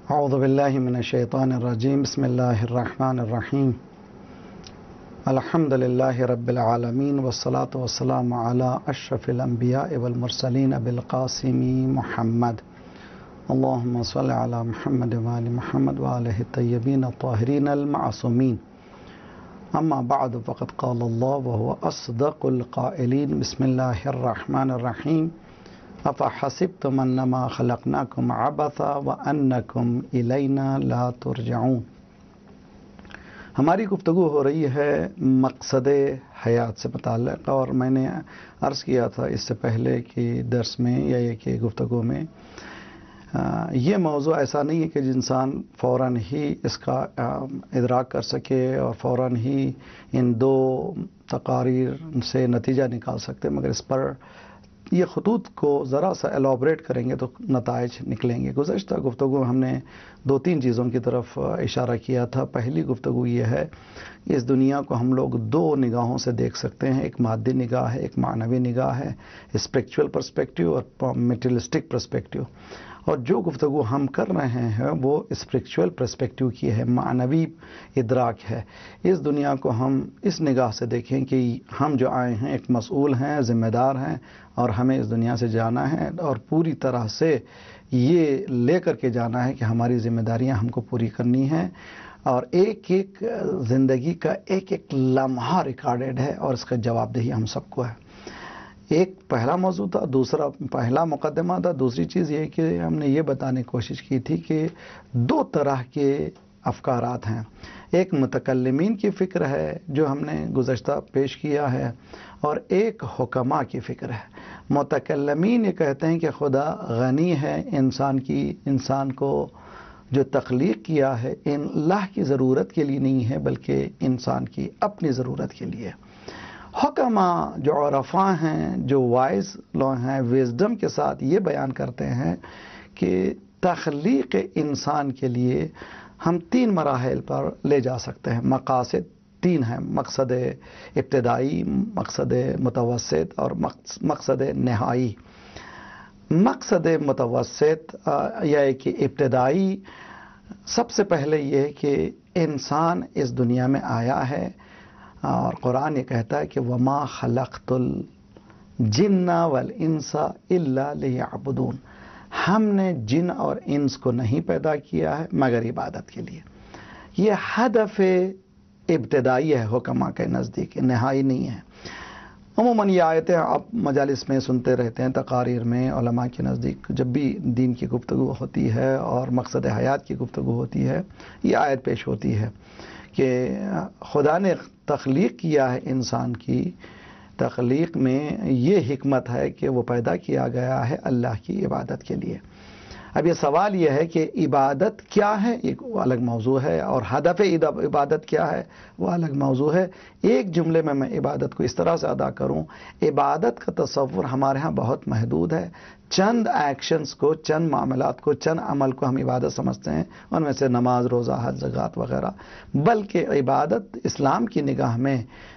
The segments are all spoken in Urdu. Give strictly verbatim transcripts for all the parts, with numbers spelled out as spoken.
اعوذ باللہ من الشیطان الرجیم بسم اللہ الرحمن الرحیم الحمد للہ رب العالمین والصلاة والسلام علی اشرف الانبیاء والمرسلین ابی القاسم محمد اللہم صل علی محمد وآل محمد وآلہ الطیبین الطاہرین المعصومین اما بعد فقد قال اللہ وهو اصدق القائلین بسم اللہ الرحمن الرحیم افحسبتم انما خلقناکم عبثا وانکم الینا لا ترجعون۔ ہماری گفتگو ہو رہی ہے مقصد حیات سے متعلق، اور میں نے عرض کیا تھا اس سے پہلے کہ درس میں یا یہ کہ گفتگو میں یہ موضوع ایسا نہیں ہے کہ انسان فوراً ہی اس کا ادراک کر سکے اور فوراً ہی ان دو تقاریر سے نتیجہ نکال سکتے، مگر اس پر یہ خطوط کو ذرا سا ایلابریٹ کریں گے تو نتائج نکلیں گے۔ گزشتہ گفتگو ہم نے دو تین چیزوں کی طرف اشارہ کیا تھا۔ پہلی گفتگو یہ ہے کہ اس دنیا کو ہم لوگ دو نگاہوں سے دیکھ سکتے ہیں، ایک مادی نگاہ ہے، ایک معنوی نگاہ ہے، اسپرچول پرسپیکٹیو اور میٹریلسٹک پرسپیکٹیو۔ اور جو گفتگو ہم کر رہے ہیں وہ اسپرچول پرسپیکٹیو کی ہے، معنوی ادراک ہے۔ اس دنیا کو ہم اس نگاہ سے دیکھیں کہ ہم جو آئے ہیں ایک مسئول ہیں، ذمہ دار ہیں، اور ہمیں اس دنیا سے جانا ہے اور پوری طرح سے یہ لے کر کے جانا ہے کہ ہماری ذمہ داریاں ہم کو پوری کرنی ہیں، اور ایک ایک زندگی کا ایک ایک لمحہ ریکارڈڈ ہے اور اس کا جواب دہی ہم سب کو ہے۔ ایک پہلا موضوع تھا، دوسرا پہلا مقدمہ تھا۔ دوسری چیز یہ کہ ہم نے یہ بتانے کی کوشش کی تھی کہ دو طرح کے افکارات ہیں۔ ایک متکلمین کی فکر ہے جو ہم نے گزشتہ پیش کیا ہے، اور ایک حکماء کی فکر ہے۔ متکلمین یہ کہتے ہیں کہ خدا غنی ہے، انسان کی انسان کو جو تخلیق کیا ہے ان اللہ کی ضرورت کے لیے نہیں ہے بلکہ انسان کی اپنی ضرورت کے لیے۔ حکماء جو عرفاء ہیں، جو وائز لوگ ہیں، ویزڈم کے ساتھ یہ بیان کرتے ہیں کہ تخلیق انسان کے لیے ہم تین مراحل پر لے جا سکتے ہیں۔ مقاصد تین ہیں، مقصد ابتدائی، مقصد متوسط اور مقصد نہائی۔ مقصد متوسط یا کہ ابتدائی، سب سے پہلے یہ کہ انسان اس دنیا میں آیا ہے، اور قرآن یہ کہتا ہے کہ وَمَا خَلَقْتُ الْجِنَّ وَالْإِنسَ إِلَّا لِيَعْبُدُونَ، ہم نے جن اور انس کو نہیں پیدا کیا ہے مگر عبادت کے لیے۔ یہ ہدف ابتدائی ہے حکماء کے نزدیک، نہائی نہیں ہے۔ عموماً یہ آیتیں آپ مجالس میں سنتے رہتے ہیں، تقاریر میں علماء کے نزدیک جب بھی دین کی گفتگو ہوتی ہے اور مقصد حیات کی گفتگو ہوتی ہے یہ آیت پیش ہوتی ہے کہ خدا نے تخلیق کیا ہے انسان کی، تخلیق میں یہ حکمت ہے کہ وہ پیدا کیا گیا ہے اللہ کی عبادت کے لیے۔ اب یہ سوال یہ ہے کہ عبادت کیا ہے، ایک الگ موضوع ہے، اور ہدف عبادت کیا ہے وہ الگ موضوع ہے۔ ایک جملے میں میں عبادت کو اس طرح سے ادا کروں، عبادت کا تصور ہمارے ہاں بہت محدود ہے۔ چند ایکشنز کو، چند معاملات کو، چند عمل کو ہم عبادت سمجھتے ہیں، ان میں سے نماز، روزہ، حج، زکوٰۃ وغیرہ، بلکہ عبادت اسلام کی نگاہ میں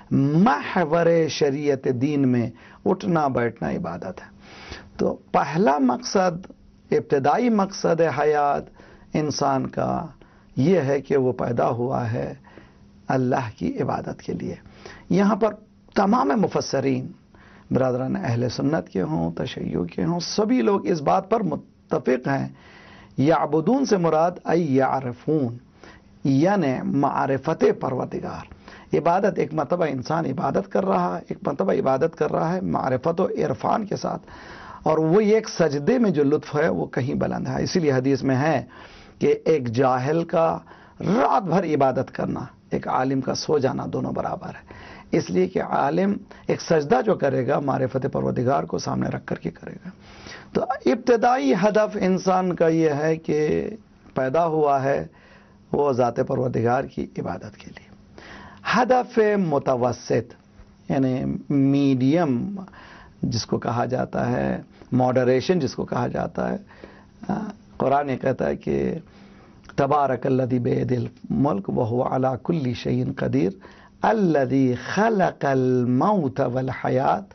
محور شریعت دین میں اٹھنا بیٹھنا عبادت ہے۔ تو پہلا مقصد، ابتدائی مقصد حیات انسان کا یہ ہے کہ وہ پیدا ہوا ہے اللہ کی عبادت کے لیے۔ یہاں پر تمام مفسرین، برادران اہل سنت کے ہوں، تشیع کے ہوں، سبھی لوگ اس بات پر متفق ہیں، یعبدون سے مراد ای یعرفون، یعنی معرفت پروردگار۔ عبادت ایک مرتبہ انسان عبادت کر رہا ہے، ایک مرتبہ عبادت کر رہا ہے معرفت و عرفان کے ساتھ، اور وہ ایک سجدے میں جو لطف ہے وہ کہیں بلند ہے۔ اسی لیے حدیث میں ہے کہ ایک جاہل کا رات بھر عبادت کرنا، ایک عالم کا سو جانا دونوں برابر ہے۔ اس لیے کہ عالم ایک سجدہ جو کرے گا معرفت پروردگار کو سامنے رکھ کر کے کرے گا۔ تو ابتدائی ہدف انسان کا یہ ہے کہ پیدا ہوا ہے وہ ذات پروردگار کی عبادت کے لیے۔ ہدف متوسط یعنی میڈیم جس کو کہا جاتا ہے، ماڈریشن جس کو کہا جاتا ہے، قرآن یہ کہتا ہے کہ تبارک الذی بیدہ الملک وہو علی کل شیء قدیر الذی خلق الموت والحیات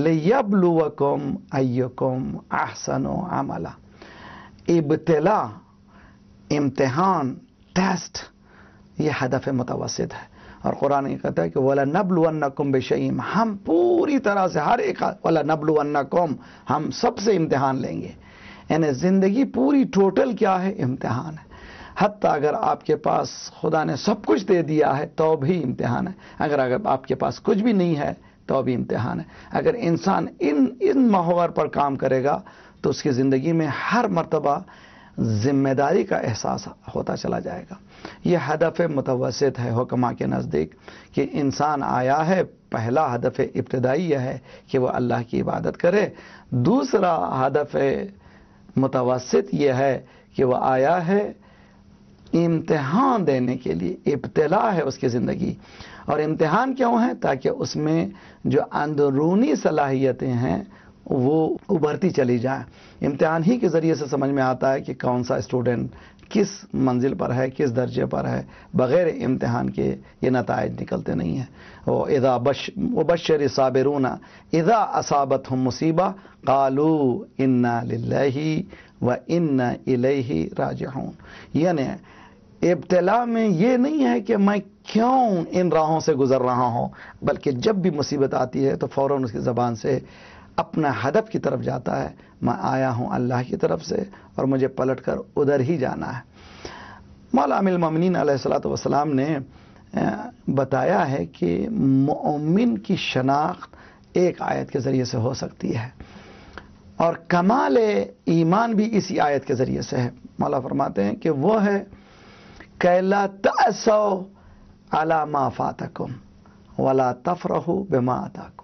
لیبلوکم ایکم احسن عملا۔ ابتلا امتحان، ٹیسٹ، یہ ہدف متوسط ہے. اور قرآن یہ کہتا ہے کہ وَلَنَبْلُوَنَّكُمْ بِشَيْءٍ، ہم پوری طرح سے ہر ایک وَلَنَبْلُوَنَّكُمْ، ہم سب سے امتحان لیں گے. یعنی زندگی پوری ٹوٹل کیا ہے؟ امتحان ہے. حتیٰ اگر آپ کے پاس خدا نے سب کچھ دے دیا ہے تو بھی امتحان ہے. اگر اگر آپ کے پاس کچھ بھی نہیں ہے تو بھی امتحان ہے. اگر انسان ان ان محور پر کام کرے گا تو اس کی زندگی میں ہر مرتبہ ذمہ داری کا احساس ہوتا چلا جائے گا. یہ ہدف متوسط ہے حکماء کے نزدیک کہ انسان آیا ہے. پہلا ہدف ابتدائی یہ ہے کہ وہ اللہ کی عبادت کرے. دوسرا ہدف متوسط یہ ہے کہ وہ آیا ہے امتحان دینے کے لیے. ابتلا ہے اس کی زندگی. اور امتحان کیوں ہے؟ تاکہ اس میں جو اندرونی صلاحیتیں ہیں وہ ابھرتی چلی جائیں. امتحان ہی کے ذریعے سے سمجھ میں آتا ہے کہ کون سا اسٹوڈنٹ کس منزل پر ہے، کس درجے پر ہے. بغیر امتحان کے یہ نتائج نکلتے نہیں ہیں. اذا بش وبشر الصابرون اذا اصابتهم مصیبہ قالوا انا للہ وانا الیہ راجعون. یعنی ابتلا میں یہ نہیں ہے کہ میں کیوں ان راہوں سے گزر رہا ہوں، بلکہ جب بھی مصیبت آتی ہے تو فوراً اس کی زبان سے اپنا ہدف کی طرف جاتا ہے. میں آیا ہوں اللہ کی طرف سے اور مجھے پلٹ کر ادھر ہی جانا ہے. مولا امیر المومنین علیہ الصلوۃ والسلام نے بتایا ہے کہ مومن کی شناخت ایک آیت کے ذریعے سے ہو سکتی ہے، اور کمال ایمان بھی اسی آیت کے ذریعے سے ہے. مولا فرماتے ہیں کہ وہ ہے کہ لا تأسوا علی ما فاتکم ولا تفرحوا بما آتاکم.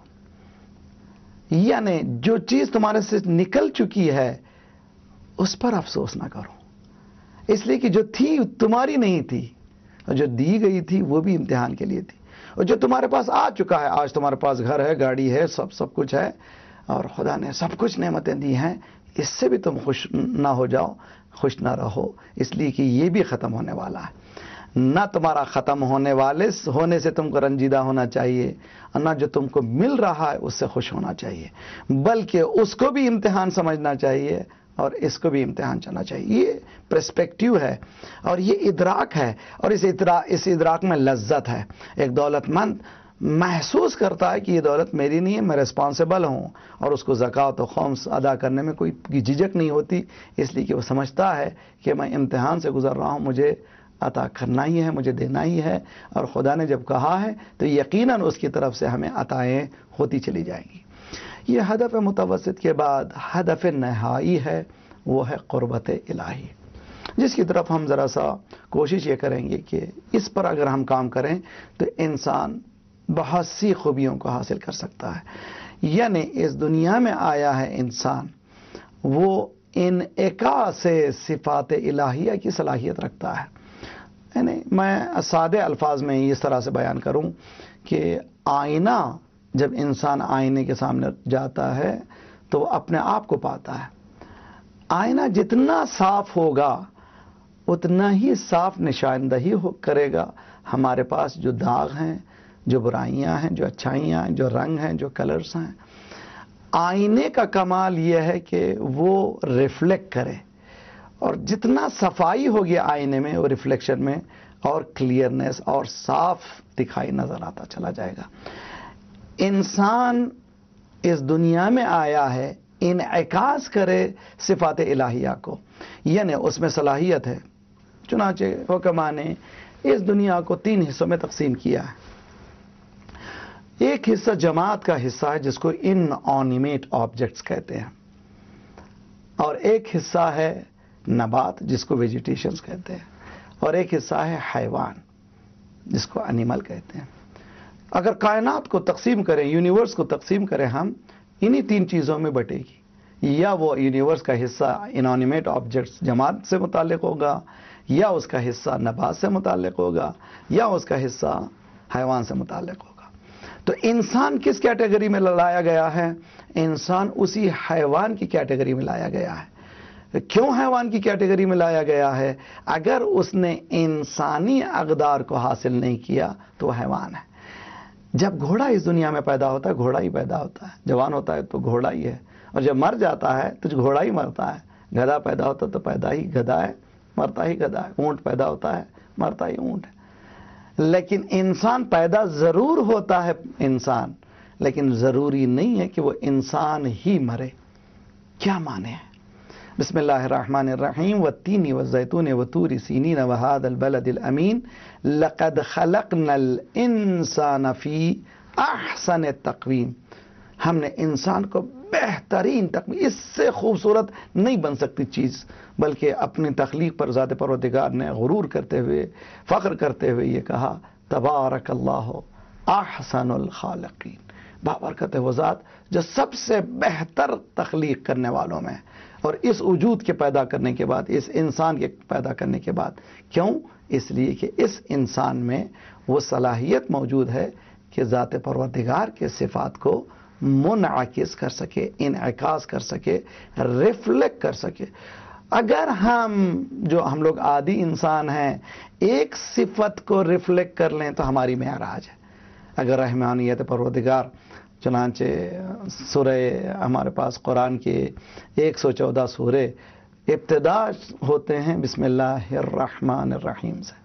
یعنی جو چیز تمہارے سے نکل چکی ہے اس پر افسوس نہ کرو، اس لیے کہ جو تھی تمہاری نہیں تھی، اور جو دی گئی تھی وہ بھی امتحان کے لیے تھی. اور جو تمہارے پاس آ چکا ہے، آج تمہارے پاس گھر ہے، گاڑی ہے، سب سب کچھ ہے، اور خدا نے سب کچھ نعمتیں دی ہیں، اس سے بھی تم خوش نہ ہو جاؤ، خوش نہ رہو، اس لیے کہ یہ بھی ختم ہونے والا ہے. نہ تمہارا ختم ہونے والے ہونے سے تم کو رنجیدہ ہونا چاہیے، اور نہ جو تم کو مل رہا ہے اس سے خوش ہونا چاہیے، بلکہ اس کو بھی امتحان سمجھنا چاہیے اور اس کو بھی امتحان چلنا چاہیے. یہ پرسپیکٹیو ہے اور یہ ادراک ہے، اور اس ادراک اس ادراک میں لذت ہے. ایک دولت مند محسوس کرتا ہے کہ یہ دولت میری نہیں ہے، میں ریسپانسبل ہوں، اور اس کو زکوٰۃ و خمس ادا کرنے میں کوئی جھجک نہیں ہوتی، اس لیے کہ وہ سمجھتا ہے کہ میں امتحان سے گزر رہا ہوں، مجھے عطا کرنا ہی ہے، مجھے دینا ہی ہے، اور خدا نے جب کہا ہے تو یقیناً اس کی طرف سے ہمیں عطائیں ہوتی چلی جائیں گی. یہ ہدف متوسط کے بعد ہدف نہائی ہے، وہ ہے قربت الہی، جس کی طرف ہم ذرا سا کوشش یہ کریں گے کہ اس پر اگر ہم کام کریں تو انسان بہت سی خوبیوں کو حاصل کر سکتا ہے. یعنی اس دنیا میں آیا ہے انسان، وہ انعکاس سے صفات الہیہ کی صلاحیت رکھتا ہے. یعنی میں سادے الفاظ میں اس طرح سے بیان کروں کہ آئینہ، جب انسان آئینے کے سامنے جاتا ہے تو وہ اپنے آپ کو پاتا ہے. آئینہ جتنا صاف ہوگا اتنا ہی صاف نشاندہی کرے گا ہمارے پاس جو داغ ہیں، جو برائیاں ہیں، جو اچھائیاں ہیں، جو رنگ ہیں، جو کلرز ہیں. آئینے کا کمال یہ ہے کہ وہ ریفلیکٹ کرے، اور جتنا صفائی ہوگی آئینے میں، وہ ریفلیکشن میں اور کلیئرنیس اور صاف دکھائی نظر آتا چلا جائے گا. انسان اس دنیا میں آیا ہے انعکاس کرے صفات الہیہ کو، یعنی اس میں صلاحیت ہے. چنانچہ حکماء نے اس دنیا کو تین حصوں میں تقسیم کیا ہے. ایک حصہ جماعت کا حصہ ہے جس کو ان آنیمیٹ آبجیکٹس کہتے ہیں، اور ایک حصہ ہے نبات جس کو ویجیٹیشنز کہتے ہیں، اور ایک حصہ ہے حیوان جس کو انیمل کہتے ہیں. اگر کائنات کو تقسیم کریں، یونیورس کو تقسیم کریں، ہم انہی تین چیزوں میں بٹے گی. یا وہ یونیورس کا حصہ انانیمیٹ آبجیکٹس جماعت سے متعلق ہوگا، یا اس کا حصہ نبات سے متعلق ہوگا، یا اس کا حصہ حیوان سے متعلق ہوگا. تو انسان کس کیٹیگری میں لایا گیا ہے؟ انسان اسی حیوان کی کیٹیگری میں لایا گیا ہے. کیوں حیوان کی کیٹیگری میں لایا گیا ہے؟ اگر اس نے انسانی اقدار کو حاصل نہیں کیا تو وہ حیوان ہے. جب گھوڑا اس دنیا میں پیدا ہوتا ہے گھوڑا ہی پیدا ہوتا ہے، جوان ہوتا ہے تو گھوڑا ہی ہے، اور جب مر جاتا ہے تو گھوڑا ہی مرتا ہے. گدھا پیدا ہوتا تو پیدا ہی گدھا ہے، مرتا ہی گدھا ہے، اونٹ پیدا ہوتا ہے مرتا ہی اونٹ ہے۔ لیکن انسان پیدا ضرور ہوتا ہے انسان، لیکن ضروری نہیں ہے کہ وہ انسان ہی مرے۔ کیا معنی ہے؟ بسم اللہ الرحمن الرحیم والتین والزیتون وطور سینین وهذا البلد الامین لقد خلقنا الانسان فی احسن تقویم، ہم نے انسان کو بہترین تقویم، اس سے خوبصورت نہیں بن سکتی چیز، بلکہ اپنی تخلیق پر ذات پروردگار نے غرور کرتے ہوئے، فخر کرتے ہوئے یہ کہا تبارک اللہ احسن الخالقین، بابرکت ہے وہ ذات جو سب سے بہتر تخلیق کرنے والوں میں، اور اس وجود کے پیدا کرنے کے بعد، اس انسان کے پیدا کرنے کے بعد، کیوں؟ اس لیے کہ اس انسان میں وہ صلاحیت موجود ہے کہ ذات پروردگار کے صفات کو منعکس کر سکے، انعکاس کر سکے، ریفلیکٹ کر سکے۔ اگر ہم جو ہم لوگ عادی انسان ہیں ایک صفت کو ریفلیکٹ کر لیں تو ہماری معراج ہے۔ اگر رحمانیت پروردگار، چنانچہ سورہ ہمارے پاس قرآن کے ایک سو چودہ سورے ابتدا ہوتے ہیں بسم اللہ الرحمن الرحیم سے،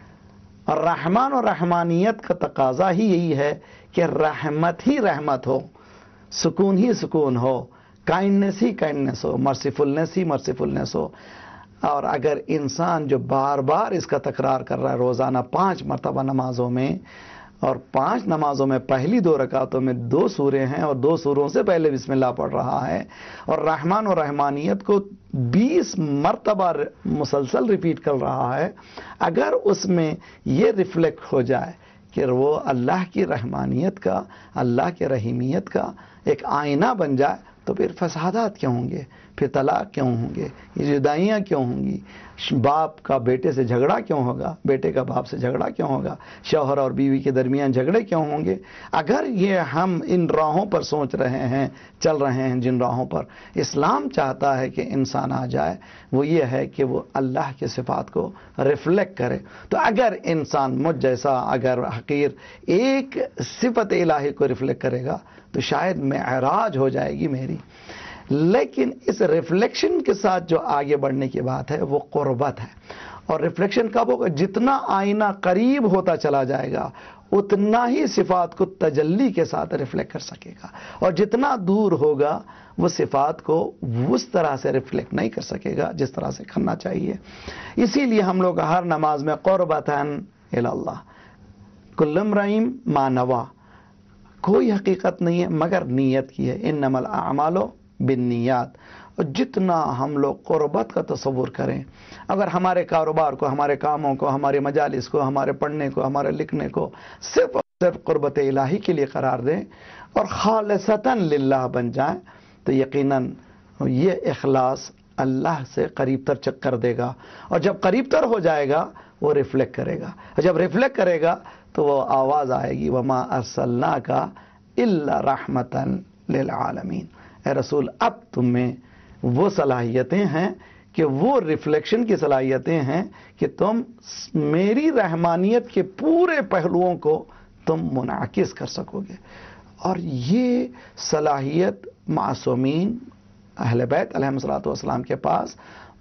اور رحمان اور رحمانیت کا تقاضا ہی یہی ہے کہ رحمت ہی رحمت ہو، سکون ہی سکون ہو، کائنڈنس ہی کائنڈنس ہو، مرسیفلنس ہی مرسیفلنس ہو۔ اور اگر انسان جو بار بار اس کا تکرار کر رہا ہے روزانہ پانچ مرتبہ نمازوں میں، اور پانچ نمازوں میں پہلی دو رکعتوں میں دو سورے ہیں اور دو سوروں سے پہلے بسم اللہ پڑھ رہا ہے، اور رحمان اور رحمانیت کو بیس مرتبہ مسلسل ریپیٹ کر رہا ہے، اگر اس میں یہ ریفلیکٹ ہو جائے کہ وہ اللہ کی رحمانیت کا، اللہ کی رحیمیت کا ایک آئینہ بن جائے، تو پھر فسادات کیوں ہوں گے، پھر طلاق کیوں ہوں گے، یہ جدائیاں کیوں ہوں گی، باپ کا بیٹے سے جھگڑا کیوں ہوگا، بیٹے کا باپ سے جھگڑا کیوں ہوگا، شوہر اور بیوی کے درمیان جھگڑے کیوں ہوں گے؟ اگر یہ ہم ان راہوں پر سوچ رہے ہیں، چل رہے ہیں جن راہوں پر اسلام چاہتا ہے کہ انسان آ جائے، وہ یہ ہے کہ وہ اللہ کے صفات کو ریفلیکٹ کرے۔ تو اگر انسان مجھ جیسا اگر حقیر ایک صفت الہی کو ریفلیکٹ کرے گا تو شاید معراج ہو جائے گی میری۔ لیکن اس ریفلیکشن کے ساتھ جو آگے بڑھنے کی بات ہے وہ قربت ہے، اور ریفلیکشن کب ہوگا؟ جتنا آئینہ قریب ہوتا چلا جائے گا اتنا ہی صفات کو تجلی کے ساتھ ریفلیکٹ کر سکے گا، اور جتنا دور ہوگا وہ صفات کو اس طرح سے ریفلیکٹ نہیں کر سکے گا جس طرح سے کرنا چاہیے۔ اسی لیے ہم لوگ ہر نماز میں قربتاً الی اللہ، کل امرئ ما نویٰ، کوئی حقیقت نہیں ہے مگر نیت کی ہے، انما الاعمال بالنیات۔ اور جتنا ہم لوگ قربت کا تصور کریں، اگر ہمارے کاروبار کو، ہمارے کاموں کو، ہمارے مجالس کو، ہمارے پڑھنے کو، ہمارے لکھنے کو صرف اور صرف قربت الہی کے لیے قرار دیں اور خالصتاً للہ بن جائیں، تو یقیناً یہ اخلاص اللہ سے قریب تر چک کر دے گا، اور جب قریب تر ہو جائے گا وہ ریفلیکٹ کرے گا، اور جب ریفلیکٹ کرے گا تو وہ آواز آئے گی وما ارسلناک الا رحمتا للعالمین، اے رسول اب تم میں وہ صلاحیتیں ہیں کہ وہ ریفلیکشن کی صلاحیتیں ہیں کہ تم میری رحمانیت کے پورے پہلوؤں کو تم منعکس کر سکو گے۔ اور یہ صلاحیت معصومین اہل بیت علیہ الصلوۃ والسلام کے پاس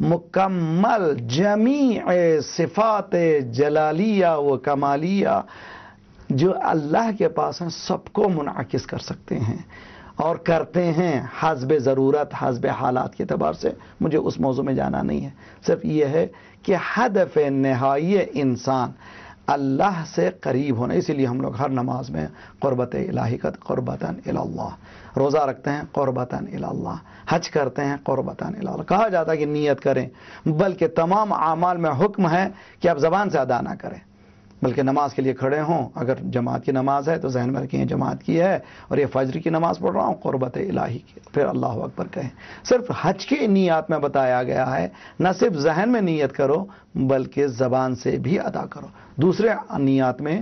مکمل جمیع صفات جلالیہ و کمالیہ جو اللہ کے پاس ہیں سب کو منعکس کر سکتے ہیں اور کرتے ہیں حسب ضرورت، حسب حالات کے اعتبار سے۔ مجھے اس موضوع میں جانا نہیں ہے، صرف یہ ہے کہ ہدف نہائی انسان اللہ سے قریب ہونا، اسی لیے ہم لوگ ہر نماز میں قربت الہی کا قربتاً الی اللہ، روزہ رکھتے ہیں قربتاً الی اللہ، حج کرتے ہیں قربتاً الی اللہ۔ کہا جاتا ہے کہ نیت کریں، بلکہ تمام اعمال میں حکم ہے کہ آپ زبان سے ادا نہ کریں، بلکہ نماز کے لیے کھڑے ہوں، اگر جماعت کی نماز ہے تو ذہن میں رکھیں جماعت کی ہے اور یہ فجر کی نماز پڑھ رہا ہوں قربت الہی کی، پھر اللہ اکبر کہیں۔ صرف حج کی نیت میں بتایا گیا ہے نہ صرف ذہن میں نیت کرو بلکہ زبان سے بھی ادا کرو۔ دوسرے نیت میں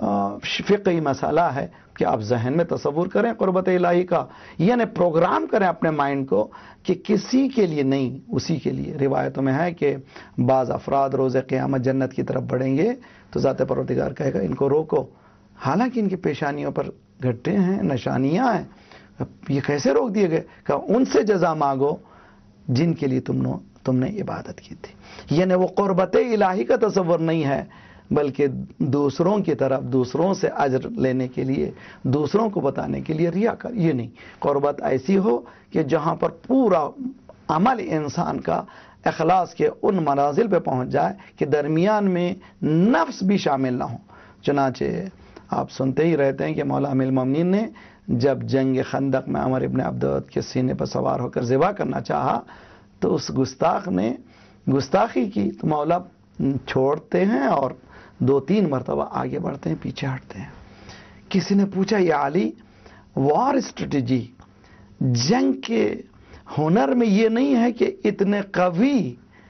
فقہی مسئلہ ہے کہ آپ ذہن میں تصور کریں قربت الہی کا، یعنی پروگرام کریں اپنے مائنڈ کو کہ کسی کے لیے نہیں اسی کے لیے۔ روایتوں میں ہے کہ بعض افراد روز قیامت جنت کی طرف بڑھیں گے تو ذات پروردگار کہے گا ان کو روکو، حالانکہ ان کی پیشانیوں پر گھٹے ہیں، نشانیاں ہیں، یہ کیسے روک دیے گئے؟ کہ ان سے جزا مانگو جن کے لیے تم نے تم نے عبادت کی تھی۔ یعنی وہ قربت الہی کا تصور نہیں ہے، بلکہ دوسروں کی طرف، دوسروں سے اجر لینے کے لیے، دوسروں کو بتانے کے لیے ریاکار۔ یہ نہیں، قربت ایسی ہو کہ جہاں پر پورا عمل انسان کا اخلاص کے ان منازل پہ پہنچ جائے کہ درمیان میں نفس بھی شامل نہ ہو۔ چنانچہ آپ سنتے ہی رہتے ہیں کہ مولا امیر المومنین نے جب جنگ خندق میں عمر ابن عبدود کے سینے پر سوار ہو کر ذبح کرنا چاہا تو اس گستاخ نے گستاخی کی، تو مولا چھوڑتے ہیں اور دو تین مرتبہ آگے بڑھتے ہیں، پیچھے ہٹتے ہیں۔ کسی نے پوچھا یا علی، وار اسٹریٹجی، جنگ کے ہنر میں یہ نہیں ہے کہ اتنے قوی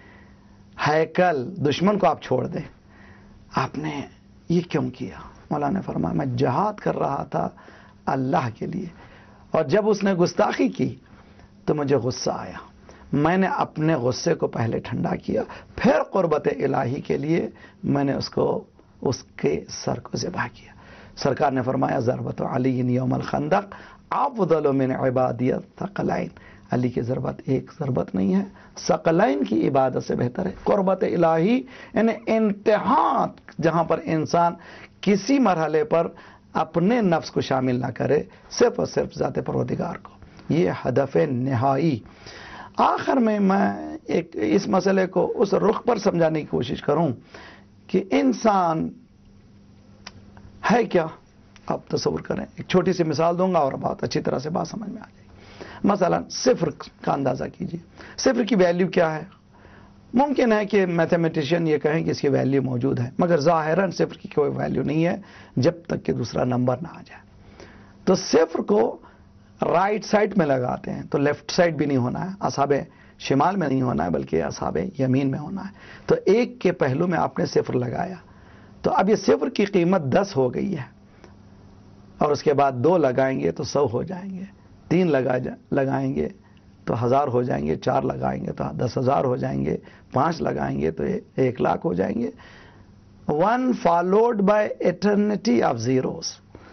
ہیکل دشمن کو آپ چھوڑ دیں، آپ نے یہ کیوں کیا؟ مولا نے فرمایا میں جہاد کر رہا تھا اللہ کے لیے، اور جب اس نے گستاخی کی تو مجھے غصہ آیا، میں نے اپنے غصے کو پہلے ٹھنڈا کیا، پھر قربت الہی کے لیے میں نے اس کو اس کے سر کو ذبح کیا۔ سرکار نے فرمایا ضربت علی یوم الخندق افضل من عبادیت ثقلین، علی کی ضربت ایک ضربت نہیں ہے، ثقلین کی عبادت سے بہتر ہے۔ قربت الہی یعنی انتہا، جہاں پر انسان کسی مرحلے پر اپنے نفس کو شامل نہ کرے، صرف اور صرف ذات پروردگار کو، یہ ہدف نہائی۔ آخر میں میں ایک اس مسئلے کو اس رخ پر سمجھانے کی کوشش کروں کہ انسان ہے کیا۔ آپ تصور کریں، ایک چھوٹی سی مثال دوں گا اور بہت اچھی طرح سے بات سمجھ میں آ جائے گی۔ مثلا صفر کا اندازہ کیجئے، صفر کی ویلیو کیا ہے؟ ممکن ہے کہ میتھمیٹیشین یہ کہیں کہ اس کی ویلیو موجود ہے، مگر ظاہراً صفر کی کوئی ویلیو نہیں ہے جب تک کہ دوسرا نمبر نہ آ جائے۔ تو صفر کو رائٹ سائڈ میں لگاتے ہیں تو لیفٹ سائڈ بھی نہیں ہونا ہے، اصحاب شمال میں نہیں ہونا ہے، بلکہ اصحاب یمین میں ہونا ہے۔ تو ایک کے پہلو میں آپ نے صفر لگایا، تو اب یہ صفر کی قیمت دس ہو گئی ہے، اور اس کے بعد دو لگائیں گے تو سو ہو جائیں گے، تین لگا لگائیں گے تو ہزار ہو جائیں گے، چار لگائیں گے تو دس ہزار ہو جائیں گے، پانچ لگائیں گے تو ایک لاکھ ہو جائیں گے۔ One followed by eternity of zeros,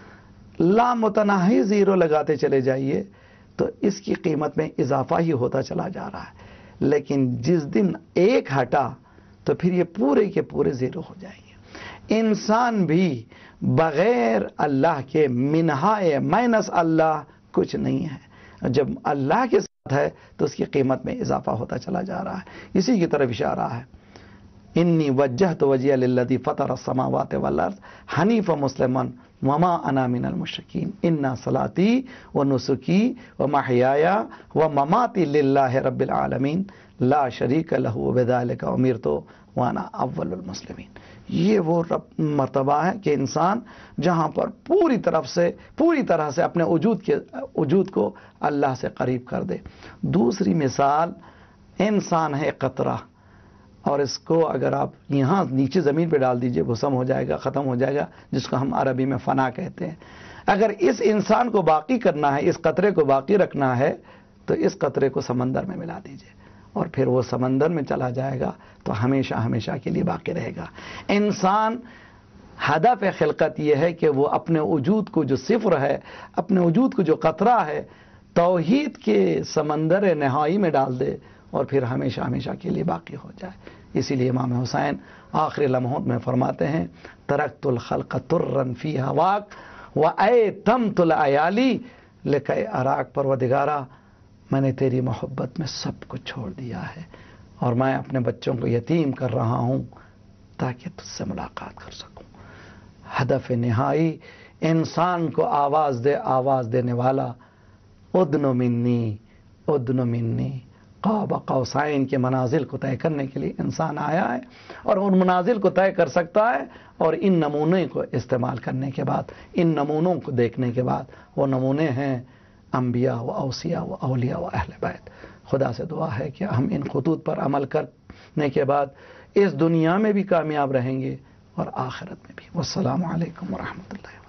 لامتناہی زیرو لگاتے چلے جائیے تو اس کی قیمت میں اضافہ ہی ہوتا چلا جا رہا ہے، لیکن جس دن ایک ہٹا تو پھر یہ پورے کے پورے زیرو ہو جائیں گے۔ انسان بھی بغیر اللہ کے، منہائے مائنس اللہ کچھ نہیں ہے، جب اللہ کے ساتھ ہے تو اس کی قیمت میں اضافہ ہوتا چلا جا رہا ہے۔ اسی کی طرف اشارہ ہے، انی وجہت وجہی للذی فطر السماوات والارض حنیفا مسلما وما انا من المشرکین ان صلاتی ونسکی ومحیای ومماتی للہ رب العالمین لا شریک لہ وبذلک امرت وانا اول المسلمین۔ یہ وہ رب مرتبہ ہے کہ انسان جہاں پر پوری طرف سے پوری طرح سے اپنے وجود کے وجود کو اللہ سے قریب کر دے۔ دوسری مثال، انسان ہے قطرہ، اور اس کو اگر آپ یہاں نیچے زمین پہ ڈال دیجئے بھسم ہو جائے گا، ختم ہو جائے گا، جس کو ہم عربی میں فنا کہتے ہیں۔ اگر اس انسان کو باقی کرنا ہے، اس قطرے کو باقی رکھنا ہے تو اس قطرے کو سمندر میں ملا دیجئے، اور پھر وہ سمندر میں چلا جائے گا تو ہمیشہ ہمیشہ کے لیے باقی رہے گا۔ انسان ہدف خلقت یہ ہے کہ وہ اپنے وجود کو جو صفر ہے، اپنے وجود کو جو قطرہ ہے، توحید کے سمندر نہائی میں ڈال دے اور پھر ہمیشہ ہمیشہ کے لیے باقی ہو جائے۔ اسی لیے امام حسین آخری لمحات میں فرماتے ہیں ترکت الخلق ترا فی ہواک وایتمت العیالی لکی اراک، پروردگارا میں نے تیری محبت میں سب کو چھوڑ دیا ہے اور میں اپنے بچوں کو یتیم کر رہا ہوں تاکہ تجھ سے ملاقات کر سکوں۔ ہدف نہائی انسان کو آواز دے، آواز دینے والا، ادن منی ادن منی، قاب قوسین کے منازل کو طے کرنے کے لیے انسان آیا ہے، اور ان منازل کو طے کر سکتا ہے، اور ان نمونے کو استعمال کرنے کے بعد، ان نمونوں کو دیکھنے کے بعد، وہ نمونے ہیں انبیاء و اوصیاء و اولیاء و اہل بیت۔ خدا سے دعا ہے کہ ہم ان خطوط پر عمل کرنے کے بعد اس دنیا میں بھی کامیاب رہیں گے اور آخرت میں بھی۔ والسلام علیکم ورحمۃ اللہ۔